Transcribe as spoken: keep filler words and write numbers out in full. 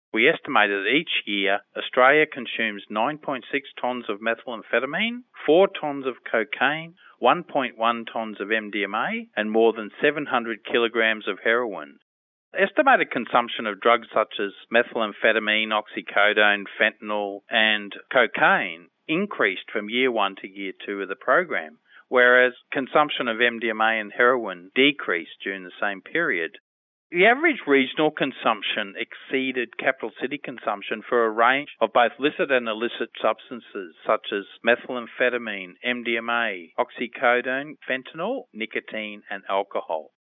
We estimate that each year Australia consumes nine point six tonnes of methamphetamine, four tonnes of cocaine, one point one tonnes of M D M A, and more than seven hundred kilograms of heroin. Estimated consumption of drugs such as methamphetamine, oxycodone, fentanyl, and cocaine increased from year one to year two of the program, whereas consumption of M D M A and heroin decreased during the same period. The average regional consumption exceeded capital city consumption for a range of both licit and illicit substances such as methamphetamine, M D M A, oxycodone, fentanyl, nicotine, and alcohol.